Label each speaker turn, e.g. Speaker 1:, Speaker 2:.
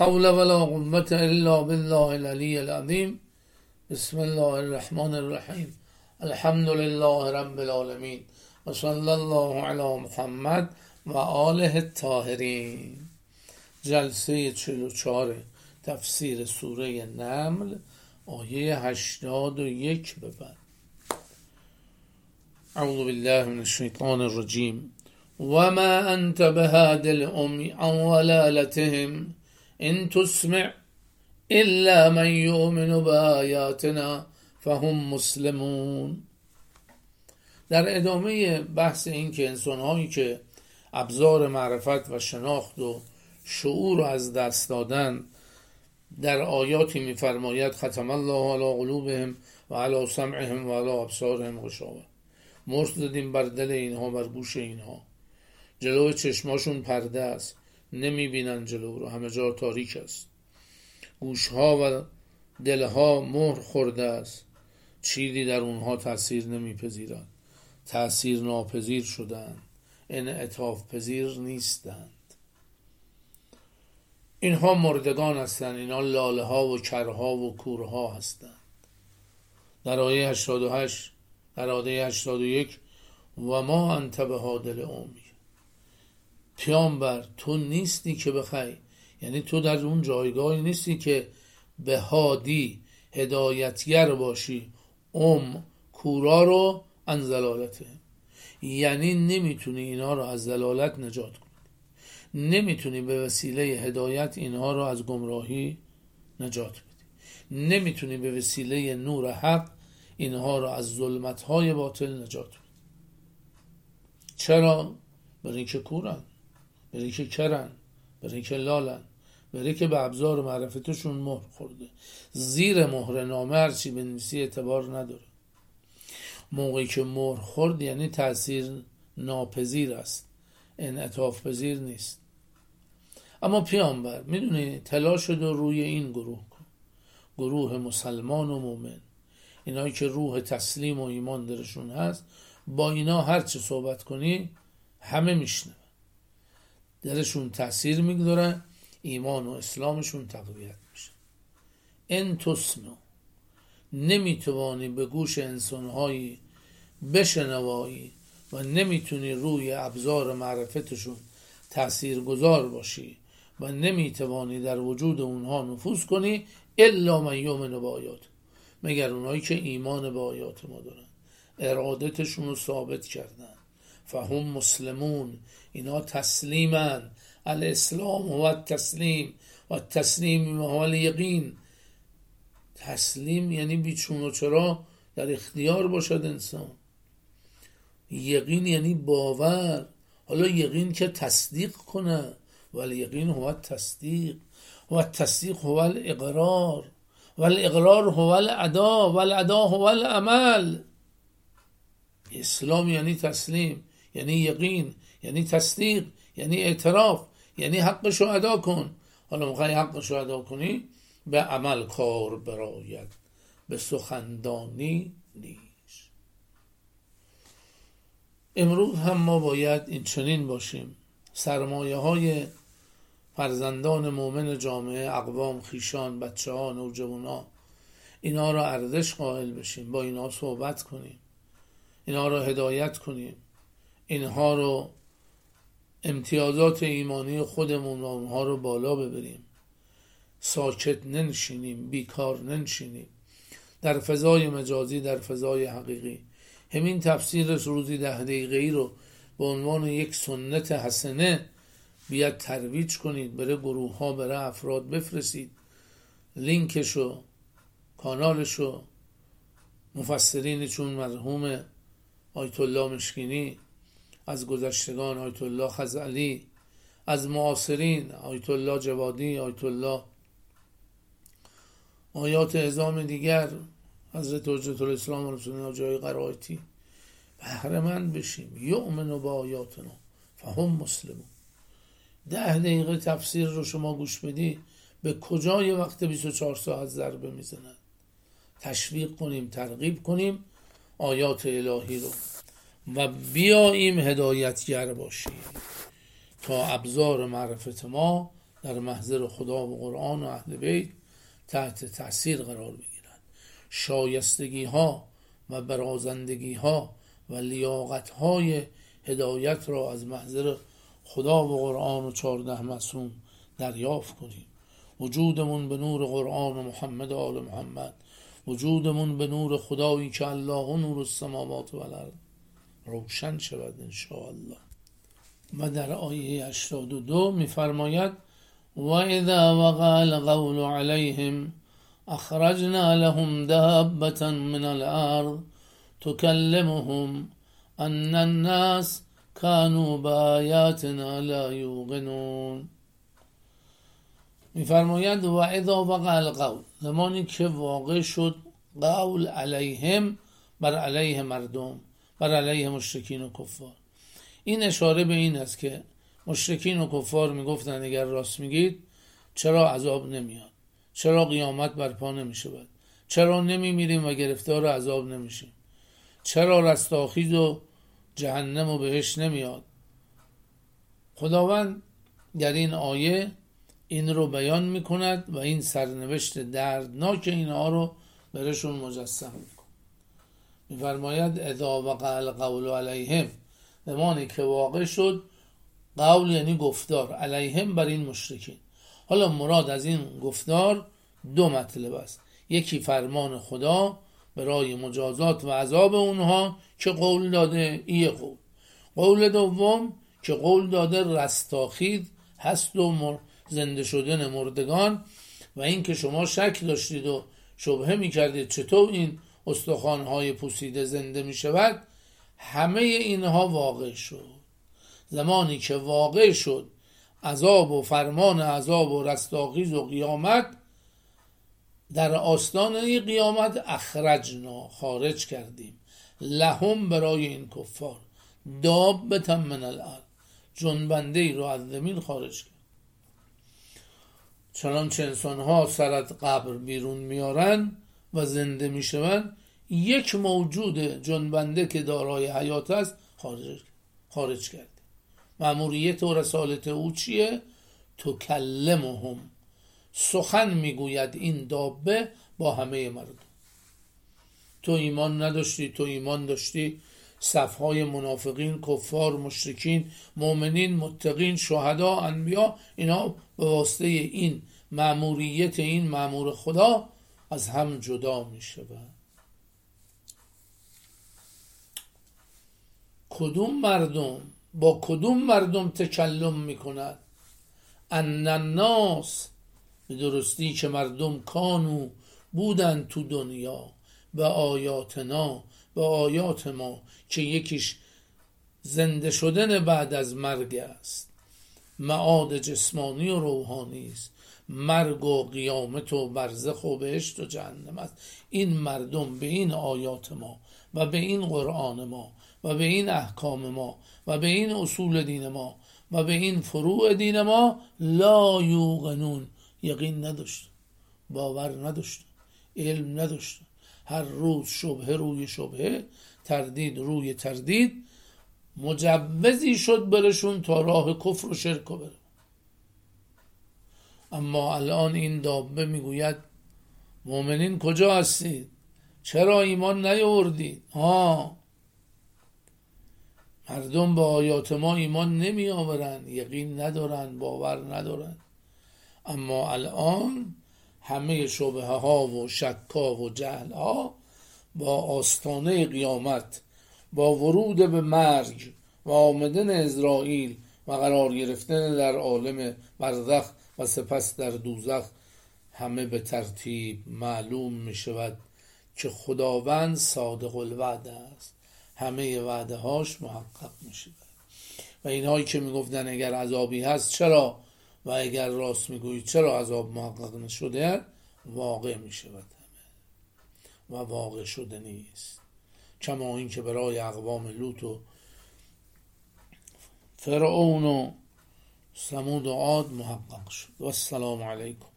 Speaker 1: حول ولا قوة الا بالله العلی العظیم. بسم الله الرحمن الرحیم. الحمد لله رب العالمین و صلی الله علی محمد و آله الطاهرین. جلسه 44 تفسیر سوره نمل، آیه 81 به بعد. اعوذ بالله من الشیطان الرجیم. وما انت بهاد العمی عن ضلالتهم ان تسمع الا من یؤمن بآیاتنا فهم مسلمون. در ادامه بحث این که انسان‌هایی که ابزار معرفت و شناخت و شعور رو از دست دادن، در آیاتی می‌فرماید ختم الله علی قلوبهم و علی سمعهم و علی ابصارهم غشاوة. مشت زدیم بر دل اینها، بر گوش اینها، جلو چشماشون پرده است، نمیبینن جلو رو، همه جا تاریک است. گوشها و دلها مهر خورده است، چیزی در اونها تأثیر نمیپذیرد، تأثیر ناپذیر شدند، انعطاف پذیر نیستند. اینها مردگان هستند، اینها لاله ها و کرها و کورها هستند. در آیه 88 در آیه 81 و ما انت بهاد العمی. پیامبر تو نیستی که بخوای، یعنی تو در اون جایگاهی نیستی که به هادی هدایتگر باشی کورا رو عن ضلالته، یعنی نمیتونی اینها رو از ضلالت نجات کنی، نمیتونی به وسیله هدایت اینها رو از گمراهی نجات بدی، نمیتونی به وسیله نور حق اینها رو از ظلمت‌های باطل نجات بدی. چرا؟ برای اینکه کورن، برای اینکه کرن، برای اینکه لالن، برای اینکه به ابزار معرفتشون مهر خورده. زیر مهر نامه هرچی بنویسی اعتبار نداره. موقعی که مهر خورد یعنی تأثیر ناپذیر است، انعطاف پذیر نیست. اما پیامبر میدونی تلاش رو روی این گروه کن، گروه مسلمان و مومن، اینایی که روح تسلیم و ایمان درشون هست، با اینا هرچی صحبت کنی همه میشنون، درشون تأثیر میگذاره، ایمان و اسلامشون تقویت میشه. ان تسمع، نمیتوانی به گوش انسانهایی بشنوایی و نمیتونی روی ابزار معرفتشون تأثیر گذار باشی و نمیتوانی در وجود اونها نفوذ کنی الا من یؤمن بآیات، مگر اونهایی که ایمان به آیات ما دارن، ارادتشون رو ثابت کردن. فهم مسلمون، اینا تسلیمن. الاسلام هو التسلیم و التسلیم هو الیقین. تسلیم یعنی بیچون و چرا در اختیار باشد انسان. یقین یعنی باور. حالا یقین که تصدیق کنه، ولی یقین هو التصدیق و التصدیق هو الاقرار و الاقرار هو الادا و الادا هو العمل. اسلام یعنی تسلیم، یعنی یقین، یعنی تصدیق، یعنی اعتراف، یعنی حقشو ادا کن. حالا میخوای حقشو ادا کنی، به عمل کار براید، به سخندانی نیش. امروز هم ما باید این چنین باشیم، سرمایه های فرزندان مومن جامعه، اقوام، خیشان، بچه ها، نوجوان ها، اینا را ارزش قائل بشیم، با اینا صحبت کنیم، اینا را هدایت کنیم، اینها رو امتیازات ایمانی خودمون و اونها رو بالا ببریم، ساکت ننشینیم، بیکار ننشینیم، در فضای مجازی، در فضای حقیقی. همین تفسیر روزی 10 دقیقه‌ای رو به عنوان یک سنت حسنه بیاد ترویج کنید، بره گروه ها، بره افراد بفرستید، لینکشو، کانالشو. مفسرین چون مرحوم آیت الله مشکینی، از گذشتگان آیت الله خزعلی، از معاصرین آیت الله جوادی، آیت الله، آیات اعظام دیگر، حضرت حجت الاسلام و رسول الله جای قرائتی، بهره مند بشیم. یؤمن با آیاتنا فهم مسلمون. 10 دقیقه تفسیر رو شما گوش بدی، به کجای وقت 24 ساعت ضربه میزنن. تشویق کنیم، ترغیب کنیم آیات الهی رو و بیاییم هدایتگر باشیم تا ابزار معرفت ما در محضر خدا و قرآن و اهل بیت تحت تأثیر قرار بگیرند. شایستگی ها و برازندگی ها و لیاقت های هدایت را از محضر خدا و قرآن و 14 معصوم دریافت کنیم. وجودمون به نور قرآن و محمد و آل محمد، وجودمون به نور خدایی که الله نور السماوات و الارض روشن شود انشاءالله. و در آیه 82 میفرماید و اذا وقع القول علیهم اخرجنا لهم دابة من الارض تكلمهم ان الناس كانوا بآیاتنا لا یوقنون. میفرماید و اذا وقع القول، زمانی که واقع شد قول علیهم، بر علیه مردم، بر علیه مشرکین و کفار. این اشاره به این است که مشرکین و کفار میگفتند اگر راست میگید چرا عذاب نمیاد، چرا قیامت برپا نمیشود، چرا نمیمیریم و گرفتار عذاب نمیشیم، چرا رستاخیز و جهنم و بهش نمیاد. خداوند در این آیه این رو بیان میکند و این سرنوشت دردناک اینها رو برشون مجسم میکند. میفرماید اذا وقع القول علیهم، زمانی که واقع شد، قول یعنی گفتار، علیهم بر این مشرکین. حالا مراد از این گفتار دو مطلب است. یکی فرمان خدا برای مجازات و عذاب اونها که قول داده، قول دوم که قول داده رستاخیز هست و زنده شدن مردگان، و این که شما شک داشتید و شبهه میکردید چطور این استخوان‌های پوسیده زنده میشود، همه اینها واقع شد. زمانی که واقع شد عذاب و فرمان عذاب و رستاخیز و قیامت، در آستانه قیامت اخرجنا، خارج کردیم، لهم برای این کفار، دابة من الارض، جنبنده ای رو از زمین خارج کرد. چنانچه انسان ها سر از قبر بیرون میارن و زنده میشون، یک موجود جنبنده که دارای حیات است خارج کرد. مأموریت و رسالت او چیه؟ تکلمهم، سخن میگوید این دابه با همه مردم. تو ایمان نداشتی، تو ایمان داشتی، صفهای منافقین، کفار، مشرکین، مؤمنین، متقین، شهدا، انبیا، اینا به واسطه این مأموریت این مأمور خدا از هم جدا میشوند. کدوم مردم با کدوم مردم تکلم میکند؟ ان الناس، به درستی که مردم کانو بودن تو دنیا، به آیاتنا، به آیات ما، که یکیش زنده شدن بعد از مرگ است، معاد جسمانی و روحانی است، مرگ و قیامت و برزخ و بهشت و جهنم است. این مردم به این آیات ما و به این قرآن ما و به این احکام ما و به این اصول دین ما و به این فروع دین ما لا یوقنون، یقین نداشت، باور نداشت، علم نداشت. هر روز شبهه روی شبهه، تردید روی تردید، مجوزی شد برشون تا راه کفر و شرک بره. اما الان این دابه میگوید مؤمنین کجا هستید؟ چرا ایمان نیاوردید؟ مردم با آیات ما ایمان نمی آورن، یقین ندارن، باور ندارن. اما الان همه شبهه ها و شک ها و جهل ها با آستانه قیامت، با ورود به مرگ و آمدن اسرائیل و قرار گرفتن در عالم برزخ و سپس در دوزخ، همه به ترتیب معلوم می شود که خداوند صادق الوعده است، همه وعده هاش محقق می شود. و اینهایی که می گفتن اگر عذابی هست چرا، و اگر راست می گویید چرا عذاب محقق نشده، واقع می شود همه، و واقع شده نیست. کما این که برای اقوام لوط و فرعون و ثمود و عاد محقق شد. و السلام علیکم.